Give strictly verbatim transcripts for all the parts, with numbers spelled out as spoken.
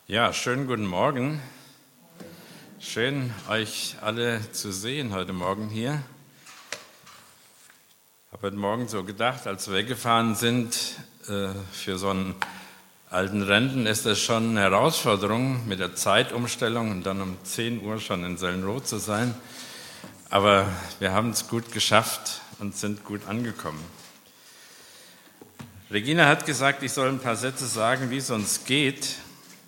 Ja, schönen guten Morgen. Schön, euch alle zu sehen heute Morgen hier. Ich habe heute Morgen so gedacht, als wir weggefahren sind, äh, für so einen alten Renten ist das schon eine Herausforderung mit der Zeitumstellung und dann um zehn Uhr schon in Sellenroth zu sein. Aber wir haben es gut geschafft und sind gut angekommen. Regina hat gesagt, ich soll ein paar Sätze sagen, wie es uns geht.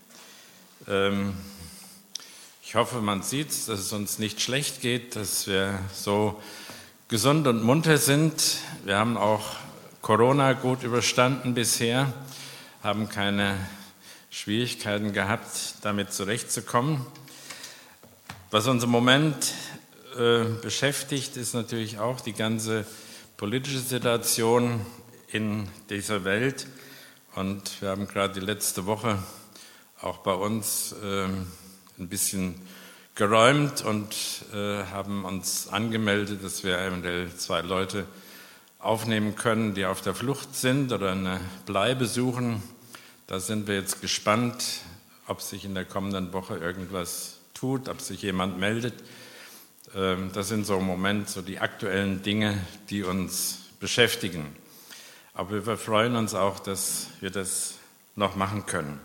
Ich hoffe, man sieht, dass es uns nicht schlecht geht, dass wir so gesund und munter sind. Wir haben auch Corona gut überstanden bisher, haben keine Schwierigkeiten gehabt, damit zurechtzukommen. Was uns im Moment äh, beschäftigt, ist natürlich auch die ganze politische Situation in dieser Welt. Und wir haben gerade die letzte Woche auch bei uns äh, ein bisschen geräumt und äh, haben uns angemeldet, dass wir eventuell zwei Leute aufnehmen können, die auf der Flucht sind oder eine Bleibe suchen. Da sind wir jetzt gespannt, ob sich in der kommenden Woche irgendwas tut, ob sich jemand meldet. Äh, das sind so im Moment so die aktuellen Dinge, die uns beschäftigen. Aber wir freuen uns auch, dass wir das noch machen können.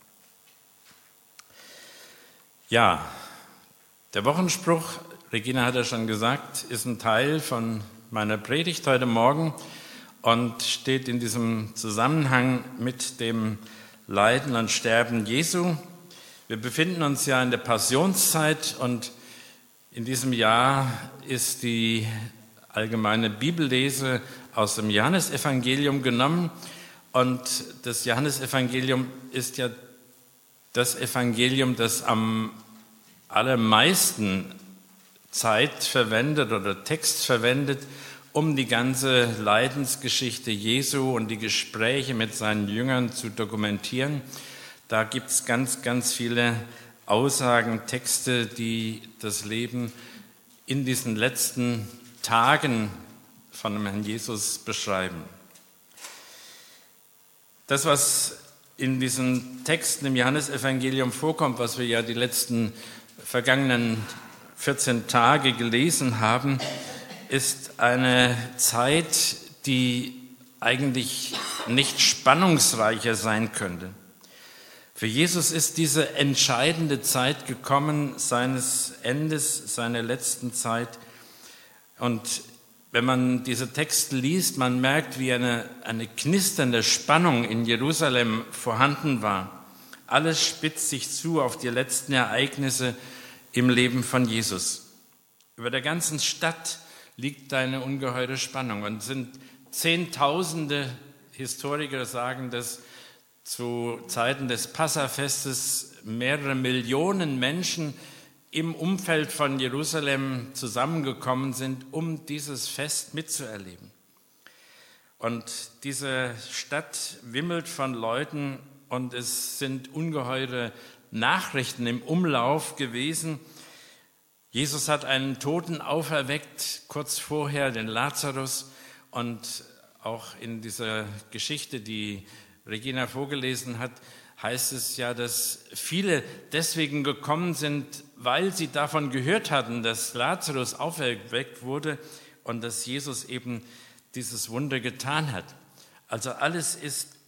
Ja, der Wochenspruch, Regina hat ja schon gesagt, ist ein Teil von meiner Predigt heute Morgen und steht in diesem Zusammenhang mit dem Leiden und Sterben Jesu. Wir befinden uns ja in der Passionszeit und in diesem Jahr ist die allgemeine Bibellese aus dem Johannesevangelium genommen und das Johannesevangelium ist ja das Evangelium, das am allermeisten Zeit verwendet oder Text verwendet, um die ganze Leidensgeschichte Jesu und die Gespräche mit seinen Jüngern zu dokumentieren. Da gibt es ganz, ganz viele Aussagen, Texte, die das Leben in diesen letzten Tagen von dem Herrn Jesus beschreiben. Das, was in diesen Texten im Johannesevangelium vorkommt, was wir ja die letzten vergangenen vierzehn Tage gelesen haben, ist eine Zeit, die eigentlich nicht spannungsreicher sein könnte. Für Jesus ist diese entscheidende Zeit gekommen, seines Endes, seiner letzten Zeit. Und wenn man diese Texte liest, man merkt, wie eine, eine knisternde Spannung in Jerusalem vorhanden war. Alles spitzt sich zu auf die letzten Ereignisse im Leben von Jesus. Über der ganzen Stadt liegt eine ungeheure Spannung und sind Zehntausende, Historiker sagen, dass zu Zeiten des Passafestes mehrere Millionen Menschen im Umfeld von Jerusalem zusammengekommen sind, um dieses Fest mitzuerleben. Und diese Stadt wimmelt von Leuten und es sind ungeheure Nachrichten im Umlauf gewesen. Jesus hat einen Toten auferweckt, kurz vorher den Lazarus. Und auch in dieser Geschichte, die Regina vorgelesen hat, heißt es ja, dass viele deswegen gekommen sind, weil sie davon gehört hatten, dass Lazarus auferweckt wurde und dass Jesus eben dieses Wunder getan hat. Also alles ist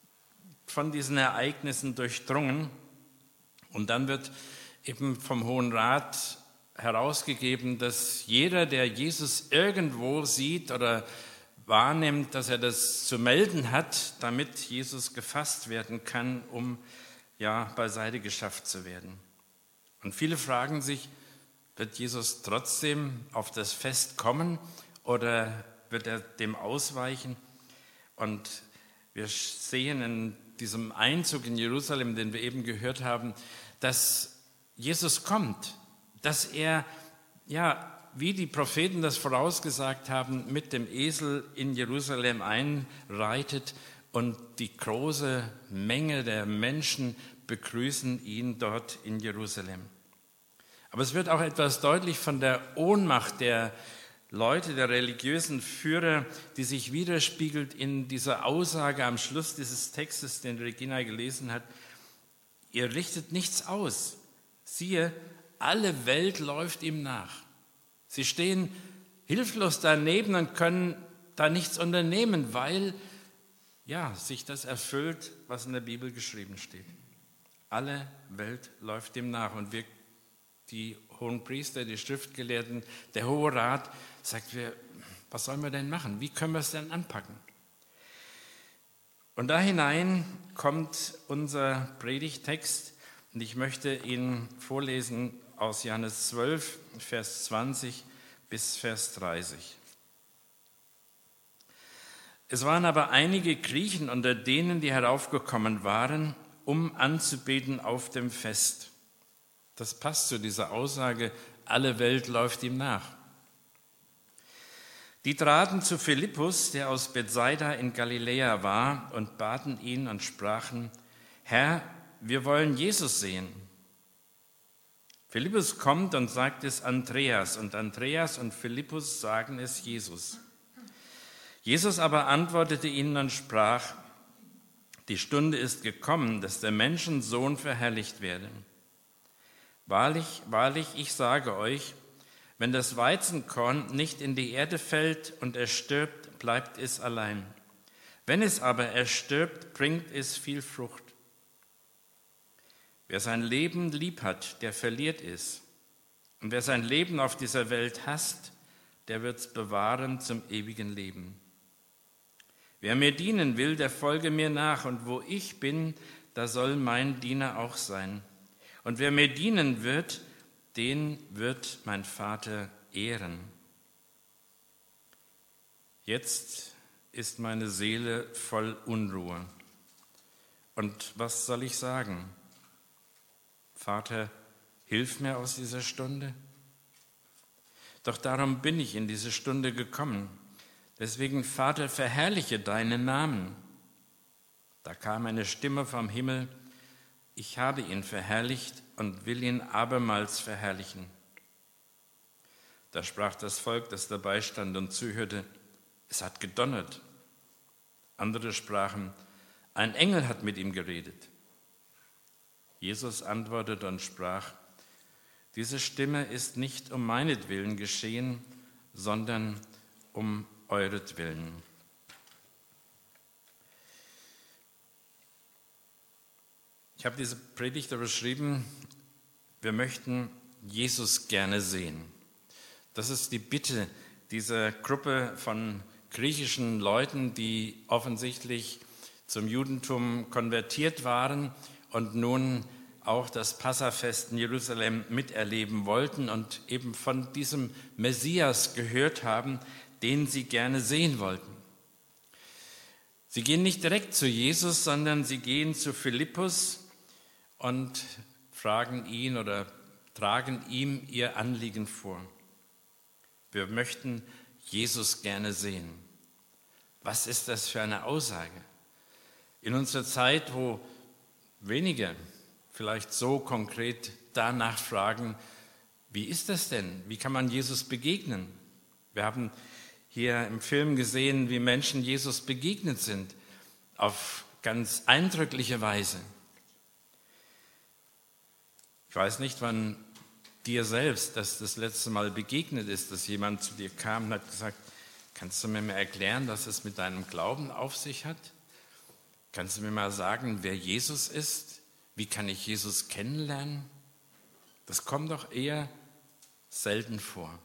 von diesen Ereignissen durchdrungen. Und dann wird eben vom Hohen Rat herausgegeben, dass jeder, der Jesus irgendwo sieht oder wahrnimmt, dass er das zu melden hat, damit Jesus gefasst werden kann, um ja beiseite geschafft zu werden. Und viele fragen sich, wird Jesus trotzdem auf das Fest kommen oder wird er dem ausweichen? Und wir sehen in diesem Einzug in Jerusalem, den wir eben gehört haben, dass Jesus kommt, dass er ja wie die Propheten das vorausgesagt haben, mit dem Esel in Jerusalem einreitet und die große Menge der Menschen begrüßen ihn dort in Jerusalem. Aber es wird auch etwas deutlich von der Ohnmacht der Leute, der religiösen Führer, die sich widerspiegelt in dieser Aussage am Schluss dieses Textes, den Regina gelesen hat. ihr richtet nichts aus. Siehe, alle Welt läuft ihm nach. Sie stehen hilflos daneben und können da nichts unternehmen, weil ja, sich das erfüllt, was in der Bibel geschrieben steht. Alle Welt läuft ihm nach. Und wir, die Hohenpriester, die Schriftgelehrten, der Hohe Rat, sagt, wir, was sollen wir denn machen? Wie können wir es denn anpacken? Und da hinein kommt unser Predigttext, und ich möchte ihn vorlesen aus Johannes zwölf, Vers zwanzig bis Vers dreißig. Es waren aber einige Griechen unter denen, die heraufgekommen waren, um anzubeten auf dem Fest. Das passt zu dieser Aussage, alle Welt läuft ihm nach. Die traten zu Philippus, der aus Bethsaida in Galiläa war, und baten ihn und sprachen, Herr, wir wollen Jesus sehen. Philippus kommt und sagt es Andreas, und Andreas und Philippus sagen es Jesus. Jesus aber antwortete ihnen und sprach, die Stunde ist gekommen, dass der Menschensohn verherrlicht werde. Wahrlich, wahrlich, ich sage euch, wenn das Weizenkorn nicht in die Erde fällt und es stirbt, bleibt es allein. Wenn es aber erstirbt, bringt es viel Frucht. Wer sein Leben lieb hat, der verliert es. Und wer sein Leben auf dieser Welt hasst, der wird es bewahren zum ewigen Leben. Wer mir dienen will, der folge mir nach. Und wo ich bin, da soll mein Diener auch sein. Und wer mir dienen wird, den wird mein Vater ehren. Jetzt ist meine Seele voll Unruhe. Und was soll ich sagen? Vater, hilf mir aus dieser Stunde. Doch darum bin ich in diese Stunde gekommen. Deswegen, Vater, verherrliche deinen Namen. Da kam eine Stimme vom Himmel, ich habe ihn verherrlicht und will ihn abermals verherrlichen. Da sprach das Volk, das dabei stand und zuhörte, es hat gedonnert. Andere sprachen, ein Engel hat mit ihm geredet. Jesus antwortete und sprach, diese Stimme ist nicht um meinetwillen geschehen, sondern um euretwillen. Ich habe diese Predigt überschrieben, wir möchten Jesus gerne sehen. Das ist die Bitte dieser Gruppe von griechischen Leuten, die offensichtlich zum Judentum konvertiert waren und nun auch das Passafest in Jerusalem miterleben wollten und eben von diesem Messias gehört haben, den sie gerne sehen wollten. Sie gehen nicht direkt zu Jesus, sondern sie gehen zu Philippus und fragen ihn oder tragen ihm ihr Anliegen vor. Wir möchten Jesus gerne sehen. Was ist das für eine Aussage? In unserer Zeit, wo wenige vielleicht so konkret danach fragen, wie ist das denn? Wie kann man Jesus begegnen? Wir haben hier im Film gesehen, wie Menschen Jesus begegnet sind, auf ganz eindrückliche Weise. Ich weiß nicht, wann dir selbst das das letzte Mal begegnet ist, dass jemand zu dir kam und hat gesagt, kannst du mir mal erklären, was es mit deinem Glauben auf sich hat? Kannst du mir mal sagen, wer Jesus ist? Wie kann ich Jesus kennenlernen? Das kommt doch eher selten vor.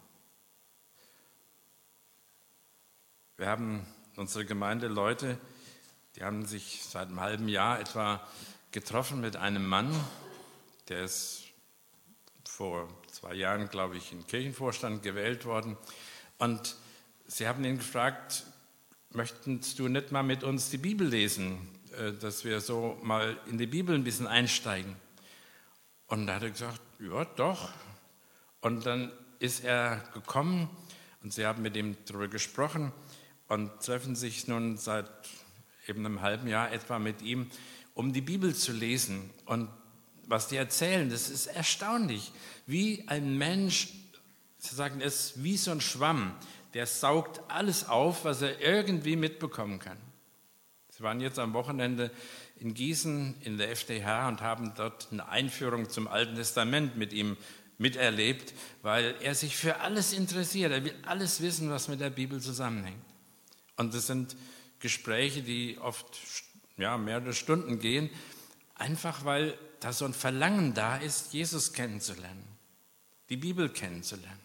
Wir haben in unserer Gemeinde Leute, die haben sich seit einem halben Jahr etwa getroffen mit einem Mann, der ist vor zwei Jahren, glaube ich, in den Kirchenvorstand gewählt worden. Und sie haben ihn gefragt, möchtest du nicht mal mit uns die Bibel lesen, dass wir so mal in die Bibel ein bisschen einsteigen? Und da hat er gesagt, ja, doch. Und dann ist er gekommen und sie haben mit ihm darüber gesprochen und treffen sich nun seit eben einem halben Jahr etwa mit ihm, um die Bibel zu lesen. Und was die erzählen, das ist erstaunlich, wie ein Mensch, sie sagen es, wie so ein Schwamm, der saugt alles auf, was er irgendwie mitbekommen kann. Sie waren jetzt am Wochenende in Gießen in der F D H und haben dort eine Einführung zum Alten Testament mit ihm miterlebt, weil er sich für alles interessiert. Er will alles wissen, was mit der Bibel zusammenhängt. Und das sind Gespräche, die oft ja, mehrere Stunden gehen, einfach weil da so ein Verlangen da ist, Jesus kennenzulernen, die Bibel kennenzulernen.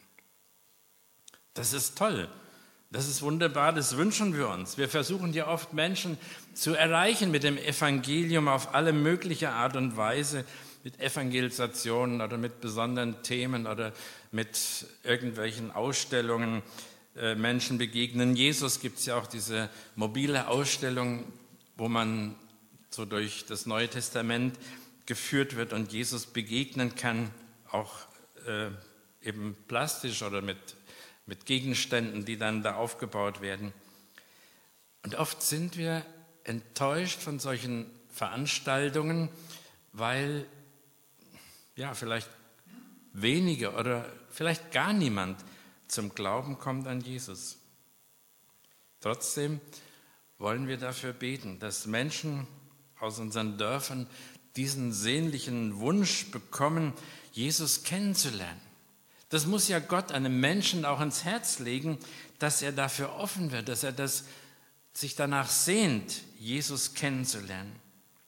Das ist toll. Das ist wunderbar, das wünschen wir uns. Wir versuchen ja oft Menschen zu erreichen mit dem Evangelium auf alle mögliche Art und Weise, mit Evangelisationen oder mit besonderen Themen oder mit irgendwelchen Ausstellungen äh, Menschen begegnen. Jesus gibt es ja auch diese mobile Ausstellung, wo man so durch das Neue Testament geführt wird und Jesus begegnen kann, auch äh, eben plastisch oder mit mit Gegenständen, die dann da aufgebaut werden. Und oft sind wir enttäuscht von solchen Veranstaltungen, weil ja vielleicht wenige oder vielleicht gar niemand zum Glauben kommt an Jesus. Trotzdem wollen wir dafür beten, dass Menschen aus unseren Dörfern diesen sehnlichen Wunsch bekommen, Jesus kennenzulernen. Das muss ja Gott einem Menschen auch ins Herz legen, dass er dafür offen wird, dass er das, sich danach sehnt, Jesus kennenzulernen.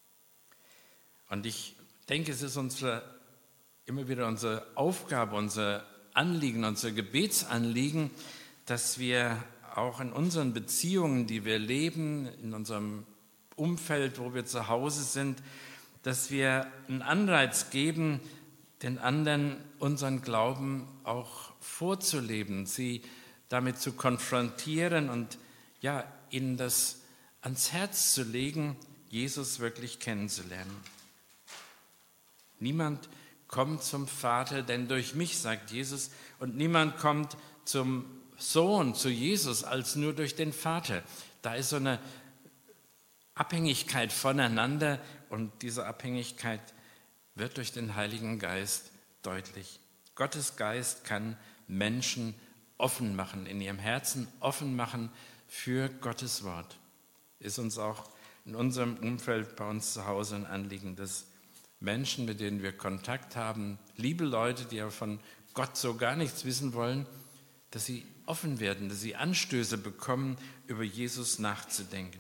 Und ich denke, es ist unsere, immer wieder unsere Aufgabe, unser Anliegen, unser Gebetsanliegen, dass wir auch in unseren Beziehungen, die wir leben, in unserem Umfeld, wo wir zu Hause sind, dass wir einen Anreiz geben, den anderen unseren Glauben auch vorzuleben, sie damit zu konfrontieren und ja, ihnen das ans Herz zu legen, Jesus wirklich kennenzulernen. Niemand kommt zum Vater, denn durch mich, sagt Jesus, und niemand kommt zum Sohn, zu Jesus, als nur durch den Vater. Da ist so eine Abhängigkeit voneinander und diese Abhängigkeit wird durch den Heiligen Geist deutlich. Gottes Geist kann Menschen offen machen, in ihrem Herzen offen machen für Gottes Wort. Ist uns auch in unserem Umfeld, bei uns zu Hause ein Anliegen, dass Menschen, mit denen wir Kontakt haben, liebe Leute, die ja von Gott so gar nichts wissen wollen, dass sie offen werden, dass sie Anstöße bekommen, über Jesus nachzudenken.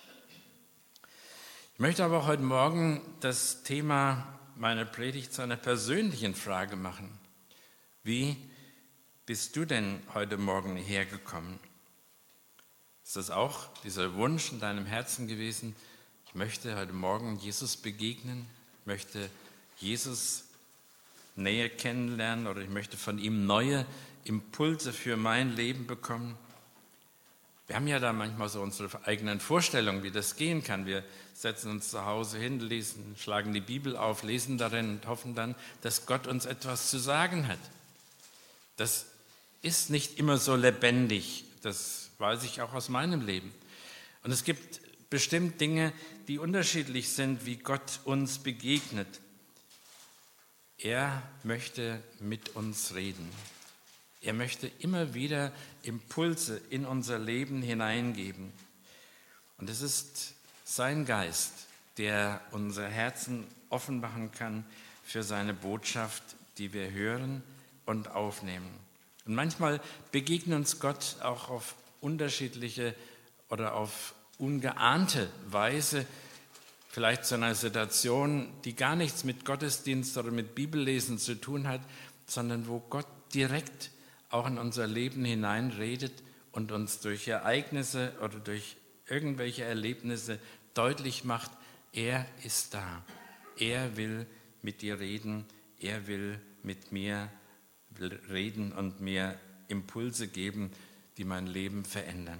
Ich möchte aber heute Morgen das Thema meiner Predigt zu einer persönlichen Frage machen. Wie bist du denn heute Morgen hergekommen? Ist das auch dieser Wunsch in deinem Herzen gewesen? Ich möchte heute Morgen Jesus begegnen, ich möchte Jesus näher kennenlernen oder ich möchte von ihm neue Impulse für mein Leben bekommen. Wir haben ja da manchmal so unsere eigenen Vorstellungen, wie das gehen kann. Wir setzen uns zu Hause hin, lesen, schlagen die Bibel auf, lesen darin und hoffen dann, dass Gott uns etwas zu sagen hat. Das ist nicht immer so lebendig, das weiß ich auch aus meinem Leben. Und es gibt bestimmt Dinge, die unterschiedlich sind, wie Gott uns begegnet. Er möchte mit uns reden. Er möchte immer wieder Impulse in unser Leben hineingeben. Und es ist sein Geist, der unser Herzen offen machen kann für seine Botschaft, die wir hören und aufnehmen. Und manchmal begegnet uns Gott auch auf unterschiedliche oder auf ungeahnte Weise, vielleicht zu einer Situation, die gar nichts mit Gottesdienst oder mit Bibellesen zu tun hat, sondern wo Gott direkt auch in unser Leben hineinredet und uns durch Ereignisse oder durch irgendwelche Erlebnisse deutlich macht, er ist da. Er will mit dir reden, er will mit mir reden und mir Impulse geben, die mein Leben verändern.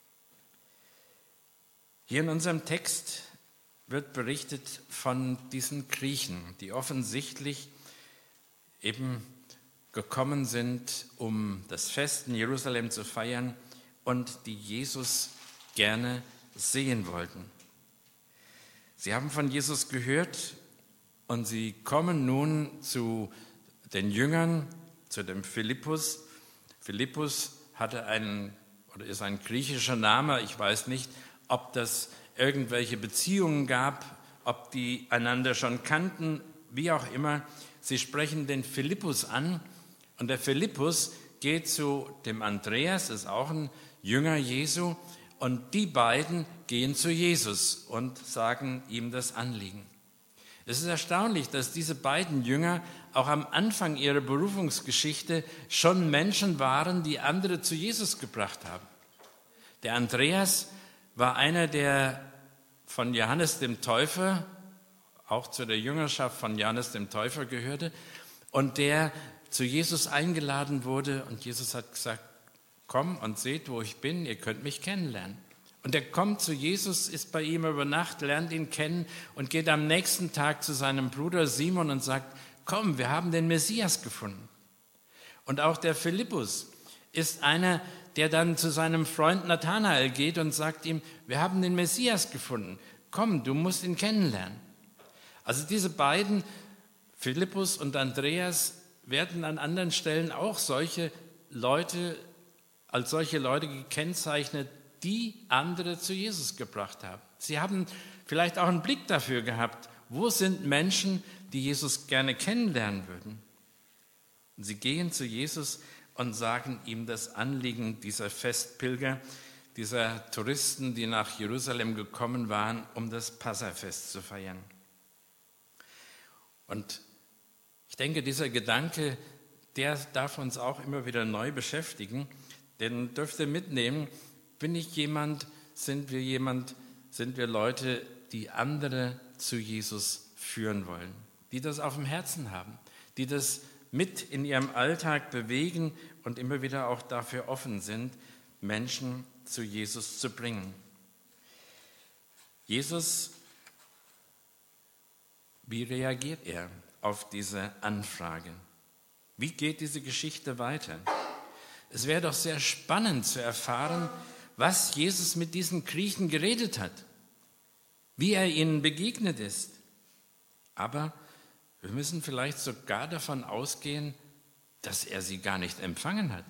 Hier in unserem Text wird berichtet von diesen Griechen, die offensichtlich eben gekommen sind, um das Fest in Jerusalem zu feiern und die Jesus gerne sehen wollten. Sie haben von Jesus gehört und sie kommen nun zu den Jüngern, zu dem Philippus. Philippus hatte einen, oder ist ein griechischer Name, ich weiß nicht, ob das irgendwelche Beziehungen gab ob die einander schon kannten, wie auch immer. Sie sprechen den Philippus an und der Philippus geht zu dem Andreas, ist auch ein Jünger Jesu, und die beiden gehen zu Jesus und sagen ihm das Anliegen. Es ist erstaunlich, dass diese beiden Jünger auch am Anfang ihrer Berufungsgeschichte schon Menschen waren, die andere zu Jesus gebracht haben. Der Andreas war einer, der von Johannes dem Täufer, auch zu der Jüngerschaft von Johannes dem Täufer gehörte, und der zu Jesus eingeladen wurde. Und Jesus hat gesagt, komm und seht, wo ich bin, ihr könnt mich kennenlernen. Und er kommt zu Jesus, ist bei ihm über Nacht, lernt ihn kennen und geht am nächsten Tag zu seinem Bruder Simon und sagt, komm, wir haben den Messias gefunden. Und auch der Philippus ist einer, der dann zu seinem Freund Nathanael geht und sagt ihm, wir haben den Messias gefunden, komm, du musst ihn kennenlernen. Also diese beiden, Philippus und Andreas, werden an anderen Stellen auch solche Leute, als solche Leute gekennzeichnet, die andere zu Jesus gebracht haben. Sie haben vielleicht auch einen Blick dafür gehabt, wo sind Menschen, die Jesus gerne kennenlernen würden. Und sie gehen zu Jesus und sagen ihm das Anliegen dieser Festpilger, dieser Touristen, die nach Jerusalem gekommen waren, um das Passafest zu feiern. Und ich denke, dieser Gedanke, der darf uns auch immer wieder neu beschäftigen, denn dürft ihr mitnehmen, bin ich jemand, sind wir jemand, sind wir Leute, die andere zu Jesus führen wollen, die das auf dem Herzen haben, die das mit in ihrem Alltag bewegen und immer wieder auch dafür offen sind, Menschen zu Jesus zu bringen. Jesus, wie reagiert er auf diese Anfrage? Wie geht diese Geschichte weiter? Es wäre doch sehr spannend zu erfahren, was Jesus mit diesen Griechen geredet hat, wie er ihnen begegnet ist. Aber wir müssen vielleicht sogar davon ausgehen, dass er sie gar nicht empfangen hat.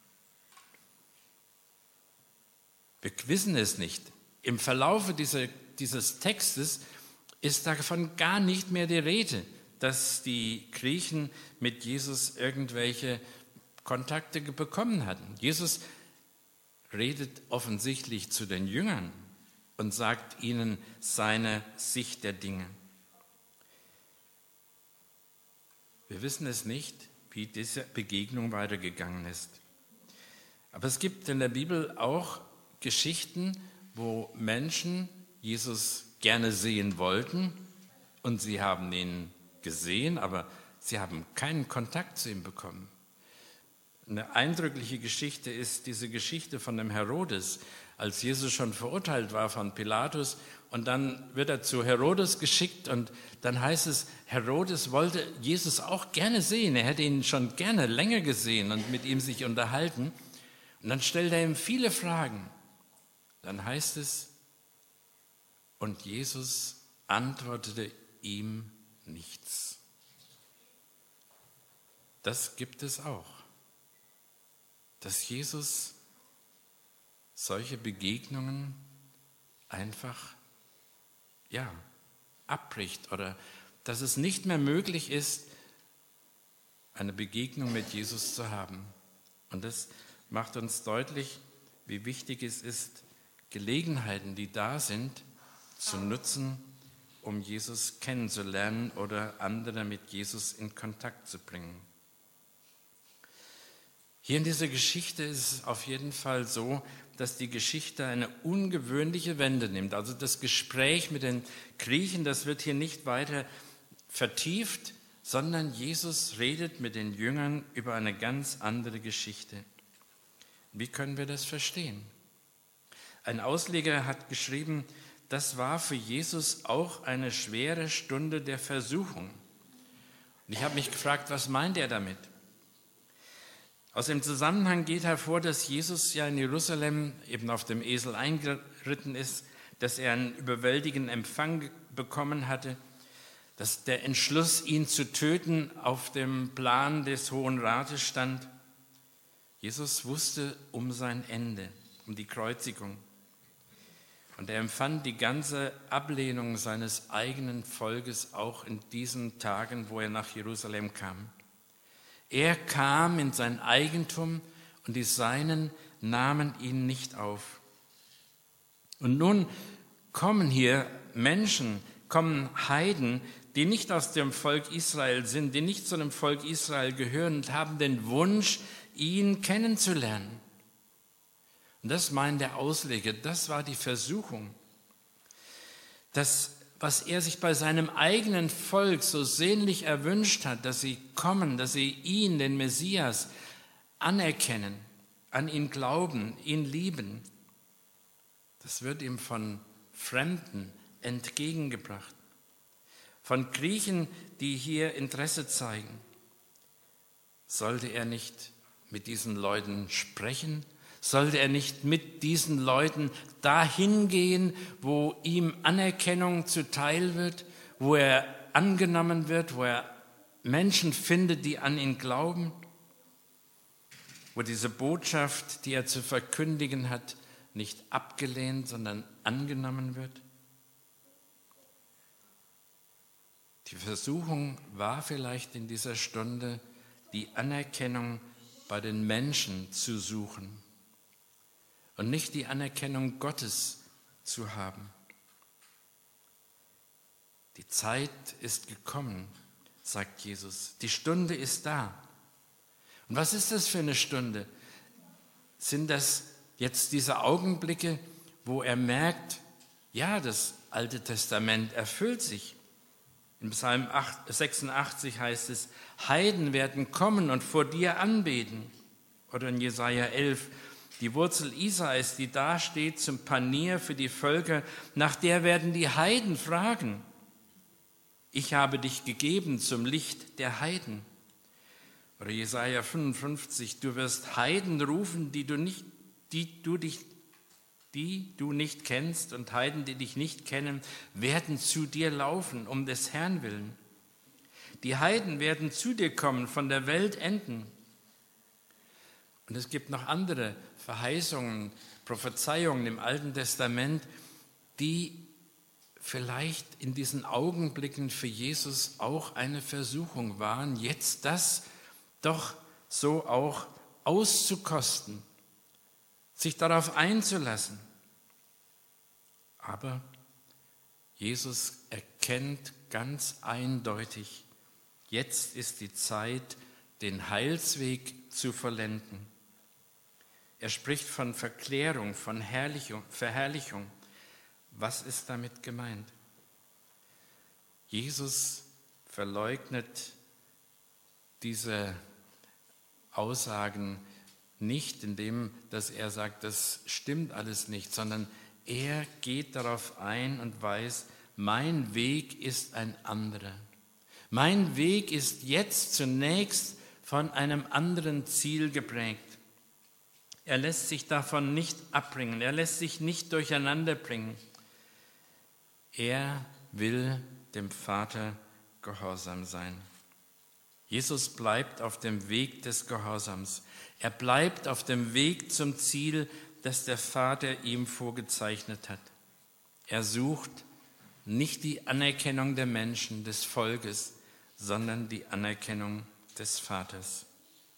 Wir wissen es nicht. Im Verlaufe dieser, dieses Textes ist davon gar nicht mehr die Rede, dass die Griechen mit Jesus irgendwelche Kontakte bekommen hatten. Jesus redet offensichtlich zu den Jüngern und sagt ihnen seine Sicht der Dinge. Wir wissen es nicht, wie diese Begegnung weitergegangen ist. Aber es gibt in der Bibel auch Geschichten, wo Menschen Jesus gerne sehen wollten und sie haben ihn gesehen, aber sie haben keinen Kontakt zu ihm bekommen. Eine eindrückliche Geschichte ist diese Geschichte von dem Herodes, als Jesus schon verurteilt war von Pilatus und dann wird er zu Herodes geschickt und dann heißt es, Herodes wollte Jesus auch gerne sehen, er hätte ihn schon gerne länger gesehen und mit ihm sich unterhalten und dann stellt er ihm viele Fragen. Dann heißt es, und Jesus antwortete ihm nichts. Das gibt es auch. Dass Jesus solche Begegnungen einfach ja, abbricht oder dass es nicht mehr möglich ist, eine Begegnung mit Jesus zu haben. Und das macht uns deutlich, wie wichtig es ist, Gelegenheiten, die da sind, zu nutzen, um Jesus kennenzulernen oder andere mit Jesus in Kontakt zu bringen. Hier in dieser Geschichte ist es auf jeden Fall so, dass die Geschichte eine ungewöhnliche Wende nimmt. Also das Gespräch mit den Griechen, das wird hier nicht weiter vertieft, sondern Jesus redet mit den Jüngern über eine ganz andere Geschichte. Wie können wir das verstehen? Ein Ausleger hat geschrieben, das war für Jesus auch eine schwere Stunde der Versuchung. Und ich habe mich gefragt, was meint er damit? Aus dem Zusammenhang geht hervor, dass Jesus ja in Jerusalem eben auf dem Esel eingeritten ist, dass er einen überwältigenden Empfang bekommen hatte, dass der Entschluss, ihn zu töten, auf dem Plan des Hohen Rates stand. Jesus wusste um sein Ende, um die Kreuzigung. Und er empfand die ganze Ablehnung seines eigenen Volkes auch in diesen Tagen, wo er nach Jerusalem kam. Er kam in sein Eigentum und die Seinen nahmen ihn nicht auf. Und nun kommen hier Menschen, kommen Heiden, die nicht aus dem Volk Israel sind, die nicht zu dem Volk Israel gehören und haben den Wunsch, ihn kennenzulernen. Und das meint der Ausleger, das war die Versuchung. Das, was er sich bei seinem eigenen Volk so sehnlich erwünscht hat, dass sie kommen, dass sie ihn, den Messias, anerkennen, an ihn glauben, ihn lieben, das wird ihm von Fremden entgegengebracht. Von Griechen, die hier Interesse zeigen. Sollte er nicht mit diesen Leuten sprechen? Sollte er nicht mit diesen Leuten dahin gehen, wo ihm Anerkennung zuteil wird, wo er angenommen wird, wo er Menschen findet, die an ihn glauben, wo diese Botschaft, die er zu verkündigen hat, nicht abgelehnt, sondern angenommen wird? Die Versuchung war vielleicht in dieser Stunde, die Anerkennung bei den Menschen zu suchen und nicht die Anerkennung Gottes zu haben. Die Zeit ist gekommen, sagt Jesus. Die Stunde ist da. Und was ist das für eine Stunde? Sind das jetzt diese Augenblicke, wo er merkt, ja, das Alte Testament erfüllt sich. In Psalm sechsundachtzig heißt es, Heiden werden kommen und vor dir anbeten. Oder in Jesaja elf, die Wurzel Isais, die dasteht zum Panier für die Völker, nach der werden die Heiden fragen. Ich habe dich gegeben zum Licht der Heiden. Oder Jesaja fünfundfünfzig, du wirst Heiden rufen, die du nicht, die du dich, die du nicht kennst, und Heiden, die dich nicht kennen, werden zu dir laufen, um des Herrn willen. Die Heiden werden zu dir kommen, von der Welt enden. Und es gibt noch andere Verheißungen, Prophezeiungen im Alten Testament, die vielleicht in diesen Augenblicken für Jesus auch eine Versuchung waren, jetzt das doch so auch auszukosten, sich darauf einzulassen. Aber Jesus erkennt ganz eindeutig, jetzt ist die Zeit, den Heilsweg zu vollenden. Er spricht von Verklärung, von Herrlichung, Verherrlichung. Was ist damit gemeint? Jesus verleugnet diese Aussagen nicht, indem dass er sagt, das stimmt alles nicht, sondern er geht darauf ein und weiß, mein Weg ist ein anderer. Mein Weg ist jetzt zunächst von einem anderen Ziel geprägt. Er lässt sich davon nicht abbringen, er lässt sich nicht durcheinander bringen. Er will dem Vater gehorsam sein. Jesus bleibt auf dem Weg des Gehorsams. Er bleibt auf dem Weg zum Ziel, das der Vater ihm vorgezeichnet hat. Er sucht nicht die Anerkennung der Menschen, des Volkes, sondern die Anerkennung des Vaters.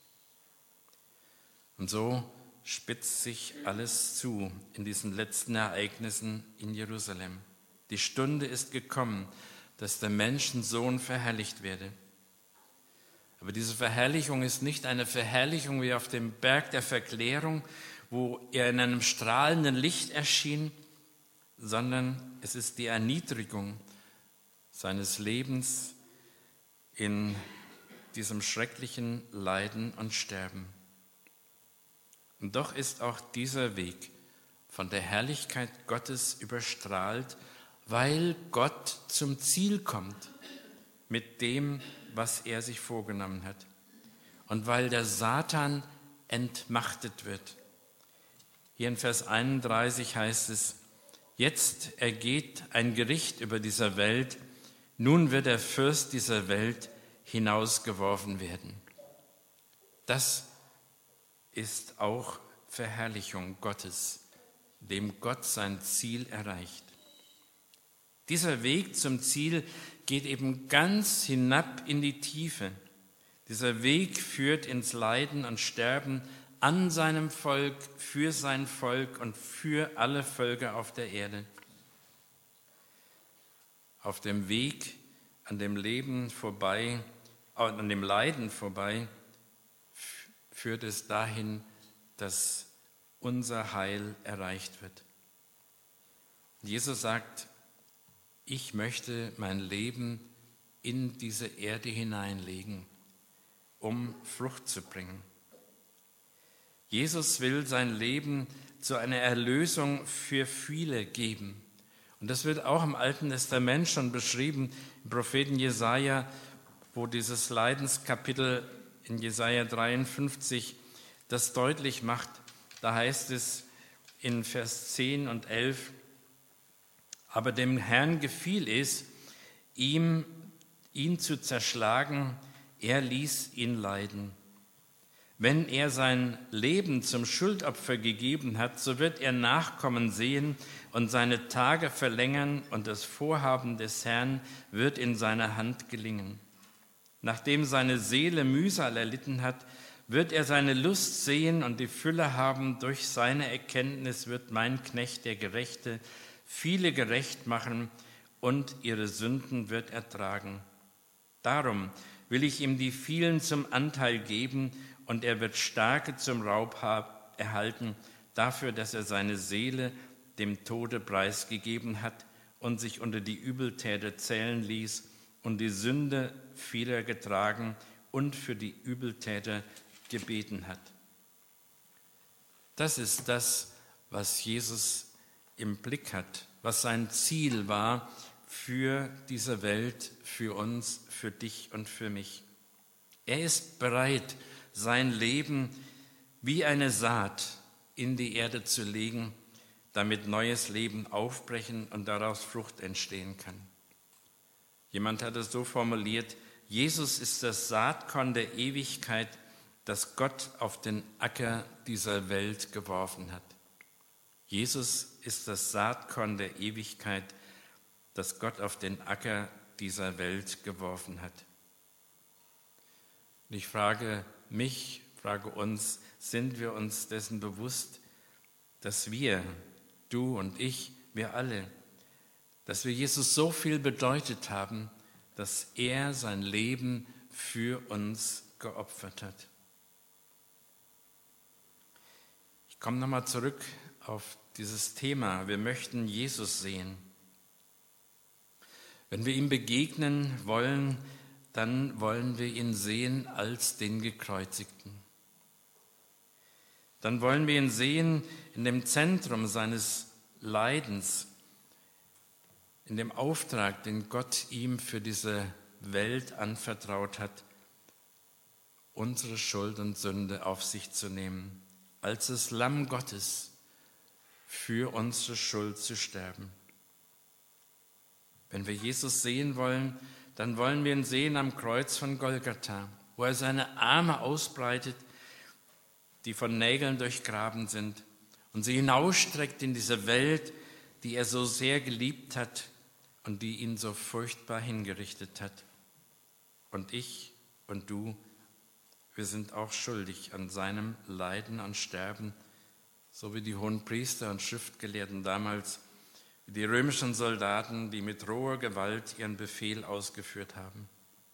Und so spitzt sich alles zu in diesen letzten Ereignissen in Jerusalem. Die Stunde ist gekommen, dass der Menschensohn verherrlicht werde. Aber diese Verherrlichung ist nicht eine Verherrlichung wie auf dem Berg der Verklärung, wo er in einem strahlenden Licht erschien, sondern es ist die Erniedrigung seines Lebens in diesem schrecklichen Leiden und Sterben. Und doch ist auch dieser Weg von der Herrlichkeit Gottes überstrahlt, weil Gott zum Ziel kommt mit dem, was er sich vorgenommen hat. Und weil der Satan entmachtet wird. Hier in Vers einunddreißig heißt es, jetzt ergeht ein Gericht über dieser Welt, nun wird der Fürst dieser Welt hinausgeworfen werden. Das ist auch Verherrlichung Gottes, dem Gott sein Ziel erreicht. Dieser Weg zum Ziel geht eben ganz hinab in die Tiefe. Dieser Weg führt ins Leiden und Sterben an seinem Volk, für sein Volk und für alle Völker auf der Erde. Auf dem Weg an dem Leben vorbei, an dem Leiden vorbei, führt es dahin, dass unser Heil erreicht wird. Jesus sagt, ich möchte mein Leben in diese Erde hineinlegen, um Frucht zu bringen. Jesus will sein Leben zu einer Erlösung für viele geben. Und das wird auch im Alten Testament schon beschrieben, im Propheten Jesaja, wo dieses Leidenskapitel in Jesaja dreiundfünfzig das deutlich macht. Da heißt es in Vers zehn und elf, aber dem Herrn gefiel es, ihm, ihn zu zerschlagen, er ließ ihn leiden. Wenn er sein Leben zum Schuldopfer gegeben hat, so wird er Nachkommen sehen und seine Tage verlängern und das Vorhaben des Herrn wird in seiner Hand gelingen. Nachdem seine Seele Mühsal erlitten hat, wird er seine Lust sehen und die Fülle haben. Durch seine Erkenntnis wird mein Knecht, der Gerechte, viele gerecht machen und ihre Sünden wird er tragen. Darum will ich ihm die vielen zum Anteil geben und er wird Starke zum Raub erhalten, dafür, dass er seine Seele dem Tode preisgegeben hat und sich unter die Übeltäter zählen ließ und die Sünde vieler getragen und für die Übeltäter gebeten hat. Das ist das, was Jesus im Blick hat, was sein Ziel war für diese Welt, für uns, für dich und für mich. Er ist bereit, sein Leben wie eine Saat in die Erde zu legen, damit neues Leben aufbrechen und daraus Frucht entstehen kann. Jemand hat es so formuliert, Jesus ist das Saatkorn der Ewigkeit, das Gott auf den Acker dieser Welt geworfen hat. Jesus ist das Saatkorn der Ewigkeit, das Gott auf den Acker dieser Welt geworfen hat. Und ich frage mich, frage uns, sind wir uns dessen bewusst, dass wir, du und ich, wir alle, dass wir Jesus so viel bedeutet haben, dass er sein Leben für uns geopfert hat. Ich komme nochmal zurück auf dieses Thema. Wir möchten Jesus sehen. Wenn wir ihm begegnen wollen, dann wollen wir ihn sehen als den Gekreuzigten. Dann wollen wir ihn sehen in dem Zentrum seines Leidens, in dem Auftrag, den Gott ihm für diese Welt anvertraut hat, unsere Schuld und Sünde auf sich zu nehmen, als das Lamm Gottes für unsere Schuld zu sterben. Wenn wir Jesus sehen wollen, dann wollen wir ihn sehen am Kreuz von Golgatha, wo er seine Arme ausbreitet, die von Nägeln durchgraben sind, und sie hinausstreckt in diese Welt, die er so sehr geliebt hat und die ihn so furchtbar hingerichtet hat. Und ich und du, wir sind auch schuldig an seinem Leiden und Sterben, so wie die Hohenpriester und Schriftgelehrten damals, wie die römischen Soldaten, die mit roher Gewalt ihren Befehl ausgeführt haben.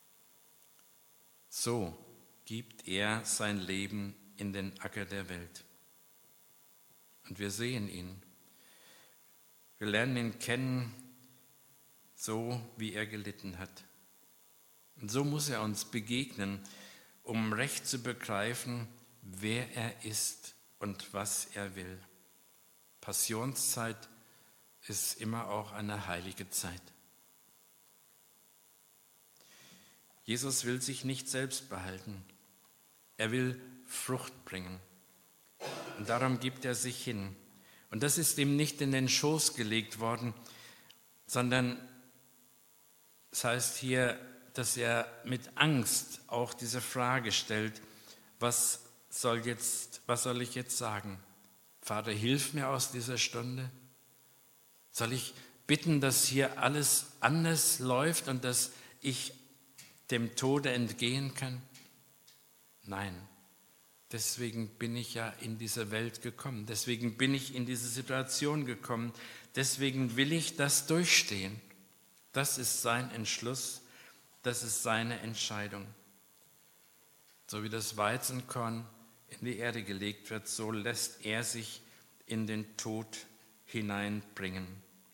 So gibt er sein Leben in den Acker der Welt. Und wir sehen ihn. Wir lernen ihn kennen, so wie er gelitten hat. Und so muss er uns begegnen, um recht zu begreifen, wer er ist und was er will. Passionszeit ist immer auch eine heilige Zeit. Jesus will sich nicht selbst behalten. Er will Frucht bringen. Und darum gibt er sich hin. Und das ist ihm nicht in den Schoß gelegt worden, sondern es heißt hier, dass er mit Angst auch diese Frage stellt, was soll jetzt, was soll ich jetzt sagen? Vater, hilf mir aus dieser Stunde? Soll ich bitten, dass hier alles anders läuft und dass ich dem Tode entgehen kann? Nein, deswegen bin ich ja in diese Welt gekommen. Deswegen bin ich in diese Situation gekommen. Deswegen will ich das durchstehen. Das ist sein Entschluss, das ist seine Entscheidung. So wie das Weizenkorn in die Erde gelegt wird, so lässt er sich in den Tod hineinbringen.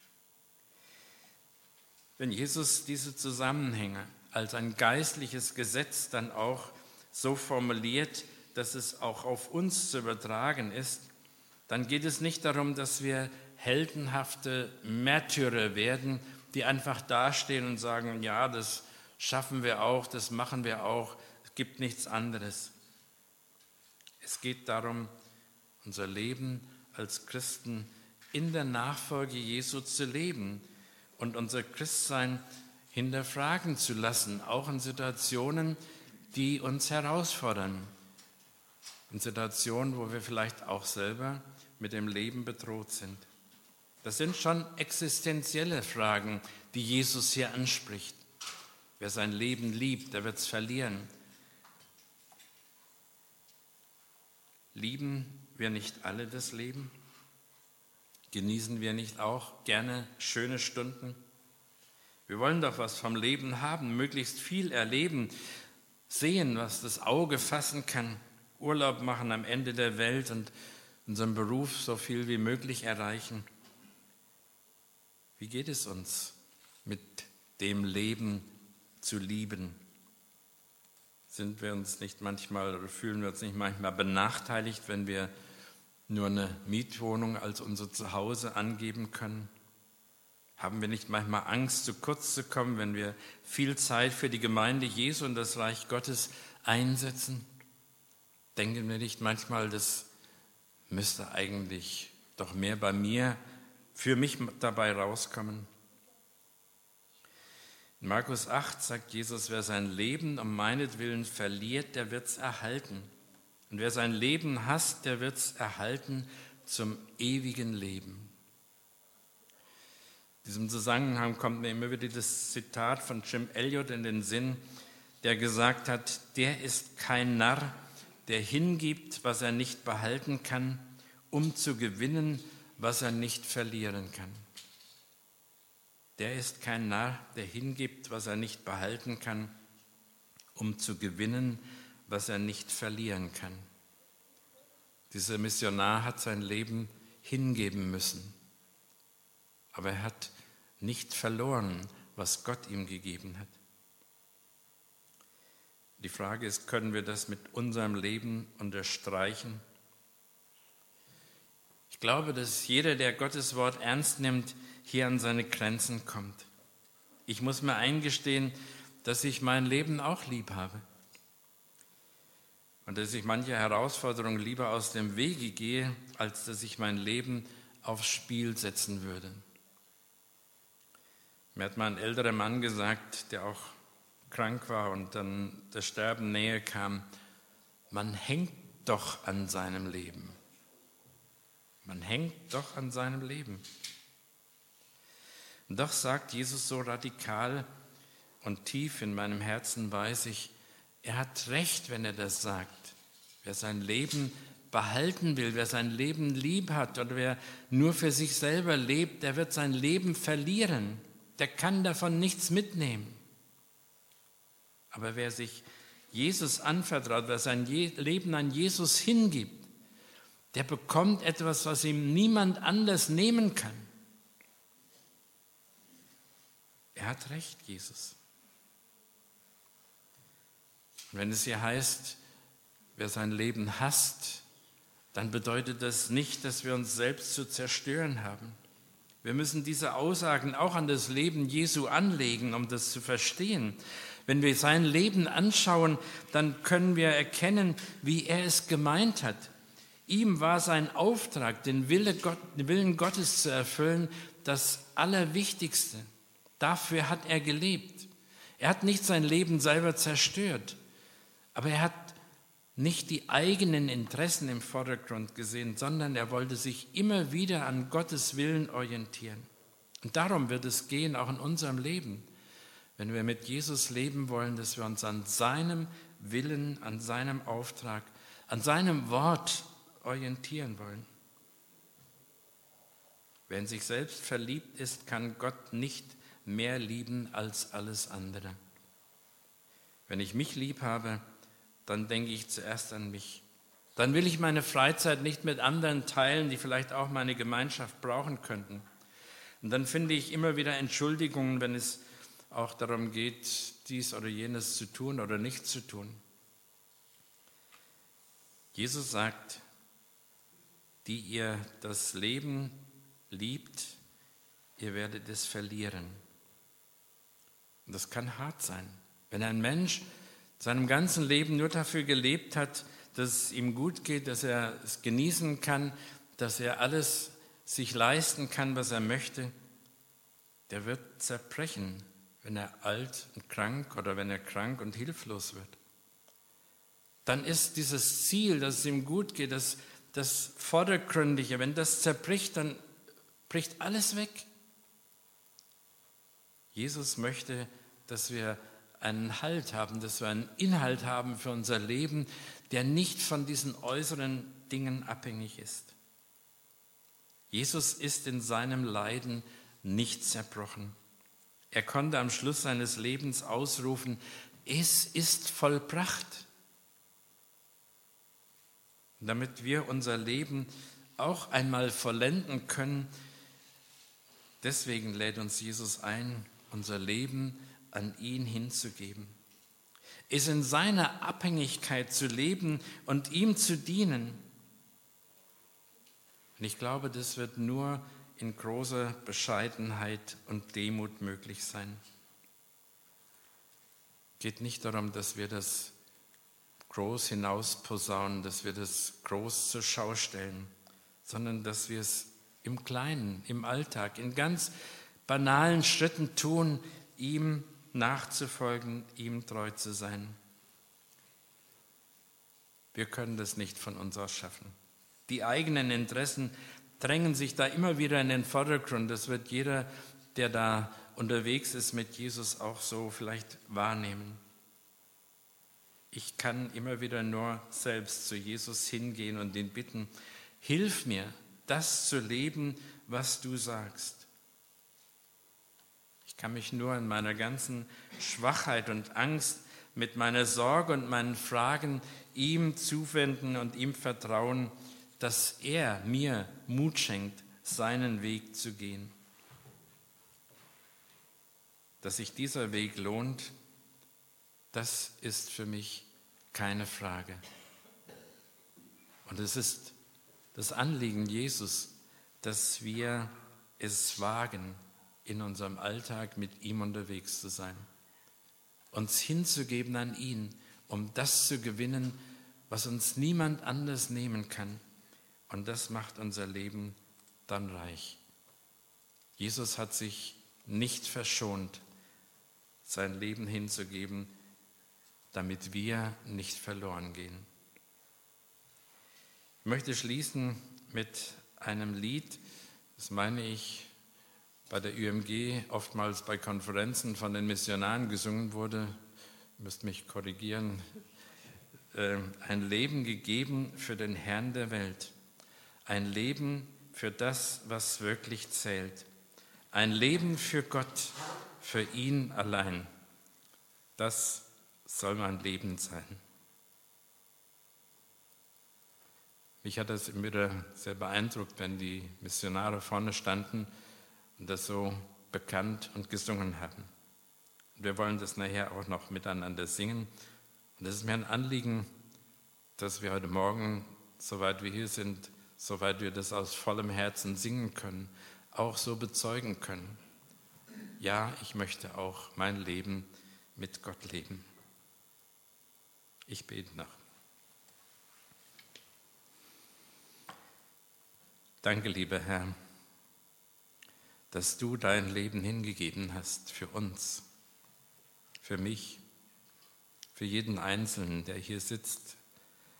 Wenn Jesus diese Zusammenhänge als ein geistliches Gesetz dann auch so formuliert, dass es auch auf uns zu übertragen ist, dann geht es nicht darum, dass wir heldenhafte Märtyrer werden, die einfach dastehen und sagen, ja, das schaffen wir auch, das machen wir auch, es gibt nichts anderes. Es geht darum, unser Leben als Christen in der Nachfolge Jesu zu leben und unser Christsein hinterfragen zu lassen, auch in Situationen, die uns herausfordern. In Situationen, wo wir vielleicht auch selber mit dem Leben bedroht sind. Das sind schon existenzielle Fragen, die Jesus hier anspricht. Wer sein Leben liebt, der wird es verlieren. Lieben wir nicht alle das Leben? Genießen wir nicht auch gerne schöne Stunden? Wir wollen doch was vom Leben haben, möglichst viel erleben, sehen, was das Auge fassen kann, Urlaub machen am Ende der Welt und unseren Beruf so viel wie möglich erreichen. Wie geht es uns mit dem Leben zu lieben? Sind wir uns nicht manchmal oder fühlen wir uns nicht manchmal benachteiligt, wenn wir nur eine Mietwohnung als unser Zuhause angeben können? Haben wir nicht manchmal Angst, zu kurz zu kommen, wenn wir viel Zeit für die Gemeinde Jesu und das Reich Gottes einsetzen? Denken wir nicht manchmal, das müsste eigentlich doch mehr bei mir, für mich dabei rauskommen? In Markus acht sagt Jesus, wer sein Leben um meinetwillen verliert, der wird es erhalten. Und wer sein Leben hasst, der wird es erhalten zum ewigen Leben. In diesem Zusammenhang kommt mir immer wieder das Zitat von Jim Elliot in den Sinn, der gesagt hat, der ist kein Narr, der hingibt, was er nicht behalten kann, um zu gewinnen, was er nicht verlieren kann. Der ist kein Narr, der hingibt, was er nicht behalten kann, um zu gewinnen, was er nicht verlieren kann. Dieser Missionar hat sein Leben hingeben müssen, aber er hat nicht verloren, was Gott ihm gegeben hat. Die Frage ist, können wir das mit unserem Leben unterstreichen? Ich glaube, dass jeder, der Gottes Wort ernst nimmt, hier an seine Grenzen kommt. Ich muss mir eingestehen, dass ich mein Leben auch lieb habe und dass ich manche Herausforderung lieber aus dem Wege gehe, als dass ich mein Leben aufs Spiel setzen würde. Mir hat mal ein älterer Mann gesagt, der auch krank war und dann das Sterben näher kam, man hängt doch an seinem Leben. Man hängt doch an seinem Leben. Und doch sagt Jesus so radikal und tief in meinem Herzen weiß ich, er hat recht, wenn er das sagt. Wer sein Leben behalten will, wer sein Leben lieb hat oder wer nur für sich selber lebt, der wird sein Leben verlieren. Der kann davon nichts mitnehmen. Aber wer sich Jesus anvertraut, wer sein Leben an Jesus hingibt, der bekommt etwas, was ihm niemand anders nehmen kann. Er hat recht, Jesus. Und wenn es hier heißt, wer sein Leben hasst, dann bedeutet das nicht, dass wir uns selbst zu zerstören haben. Wir müssen diese Aussagen auch an das Leben Jesu anlegen, um das zu verstehen. Wenn wir sein Leben anschauen, dann können wir erkennen, wie er es gemeint hat. Ihm war sein Auftrag, den Willen Gottes zu erfüllen, das Allerwichtigste. Dafür hat er gelebt. Er hat nicht sein Leben selber zerstört, aber er hat nicht die eigenen Interessen im Vordergrund gesehen, sondern er wollte sich immer wieder an Gottes Willen orientieren. Und darum wird es gehen, auch in unserem Leben, wenn wir mit Jesus leben wollen, dass wir uns an seinem Willen, an seinem Auftrag, an seinem Wort orientieren wollen. Wer in sich selbst verliebt ist, kann Gott nicht mehr lieben als alles andere. Wenn ich mich lieb habe, dann denke ich zuerst an mich. Dann will ich meine Freizeit nicht mit anderen teilen, die vielleicht auch meine Gemeinschaft brauchen könnten. Und dann finde ich immer wieder Entschuldigungen, wenn es auch darum geht, dies oder jenes zu tun oder nicht zu tun. Jesus sagt, die ihr das Leben liebt, ihr werdet es verlieren. Und das kann hart sein, wenn ein Mensch seinem ganzen Leben nur dafür gelebt hat, dass es ihm gut geht, dass er es genießen kann, dass er alles sich leisten kann, was er möchte, der wird zerbrechen, wenn er alt und krank oder wenn er krank und hilflos wird. Dann ist dieses Ziel, dass es ihm gut geht, das, das Vordergründige, wenn das zerbricht, dann bricht alles weg. Jesus möchte, dass wir einen Halt haben, dass wir einen Inhalt haben für unser Leben, der nicht von diesen äußeren Dingen abhängig ist. Jesus ist in seinem Leiden nicht zerbrochen. Er konnte am Schluss seines Lebens ausrufen, es ist vollbracht. Damit wir unser Leben auch einmal vollenden können, deswegen lädt uns Jesus ein, unser Leben an ihn hinzugeben. Es in seiner Abhängigkeit zu leben und ihm zu dienen. Und ich glaube, das wird nur in großer Bescheidenheit und Demut möglich sein. Es geht nicht darum, dass wir das groß hinausposaunen, dass wir das groß zur Schau stellen, sondern dass wir es im Kleinen, im Alltag, in ganz banalen Schritten tun, ihm nachzufolgen, ihm treu zu sein. Wir können das nicht von uns aus schaffen. Die eigenen Interessen drängen sich da immer wieder in den Vordergrund. Das wird jeder, der da unterwegs ist mit Jesus, auch so vielleicht wahrnehmen. Ich kann immer wieder nur selbst zu Jesus hingehen und ihn bitten, hilf mir, das zu leben, was du sagst. Ich kann mich nur in meiner ganzen Schwachheit und Angst mit meiner Sorge und meinen Fragen ihm zuwenden und ihm vertrauen, dass er mir Mut schenkt, seinen Weg zu gehen. Dass sich dieser Weg lohnt, das ist für mich keine Frage. Und es ist das Anliegen Jesus, dass wir es wagen, in unserem Alltag mit ihm unterwegs zu sein. Uns hinzugeben an ihn, um das zu gewinnen, was uns niemand anders nehmen kann. Und das macht unser Leben dann reich. Jesus hat sich nicht verschont, sein Leben hinzugeben, damit wir nicht verloren gehen. Ich möchte schließen mit einem Lied, das meine ich bei der Ü M G oftmals bei Konferenzen von den Missionaren gesungen wurde. Ihr müsst mich korrigieren. Ein Leben gegeben für den Herrn der Welt. Ein Leben für das, was wirklich zählt. Ein Leben für Gott, für ihn allein. Das soll mein Leben sein. Mich hat das immer wieder sehr beeindruckt, wenn die Missionare vorne standen und das so bekannt und gesungen haben. Und wir wollen das nachher auch noch miteinander singen. Und es ist mir ein Anliegen, dass wir heute Morgen, soweit wir hier sind, soweit wir das aus vollem Herzen singen können, auch so bezeugen können. Ja, ich möchte auch mein Leben mit Gott leben. Ich bete noch. Danke, lieber Herr, dass du dein Leben hingegeben hast für uns, für mich, für jeden Einzelnen, der hier sitzt,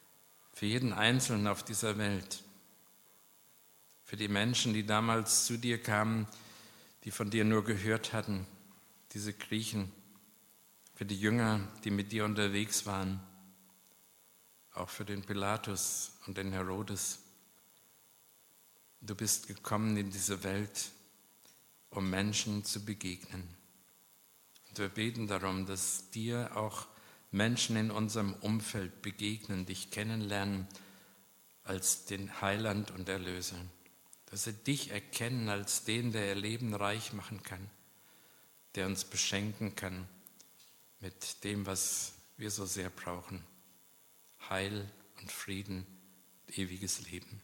für jeden Einzelnen auf dieser Welt, für die Menschen, die damals zu dir kamen, die von dir nur gehört hatten, diese Griechen, für die Jünger, die mit dir unterwegs waren, auch für den Pilatus und den Herodes. Du bist gekommen in diese Welt, um Menschen zu begegnen. Und wir beten darum, dass dir auch Menschen in unserem Umfeld begegnen, dich kennenlernen als den Heiland und Erlöser. Dass sie dich erkennen als den, der ihr Leben reich machen kann, der uns beschenken kann mit dem, was wir so sehr brauchen. Heil und Frieden, ewiges Leben.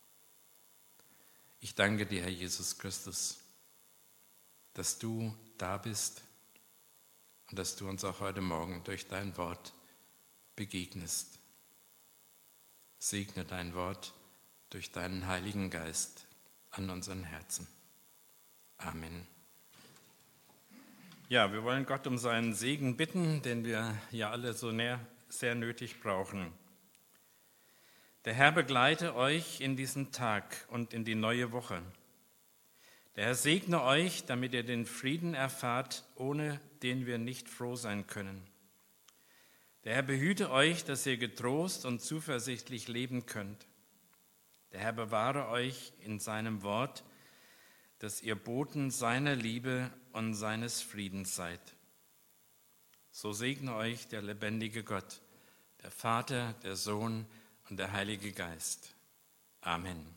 Ich danke dir, Herr Jesus Christus, dass du da bist und dass du uns auch heute Morgen durch dein Wort begegnest. Segne dein Wort durch deinen Heiligen Geist an unseren Herzen. Amen. Ja, wir wollen Gott um seinen Segen bitten, den wir ja alle so sehr nötig brauchen. Der Herr begleite euch in diesen Tag und in die neue Woche. Der Herr segne euch, damit ihr den Frieden erfahrt, ohne den wir nicht froh sein können. Der Herr behüte euch, dass ihr getrost und zuversichtlich leben könnt. Der Herr bewahre euch in seinem Wort, dass ihr Boten seiner Liebe und seines Friedens seid. So segne euch der lebendige Gott, der Vater, der Sohn und der Heilige Geist. Amen.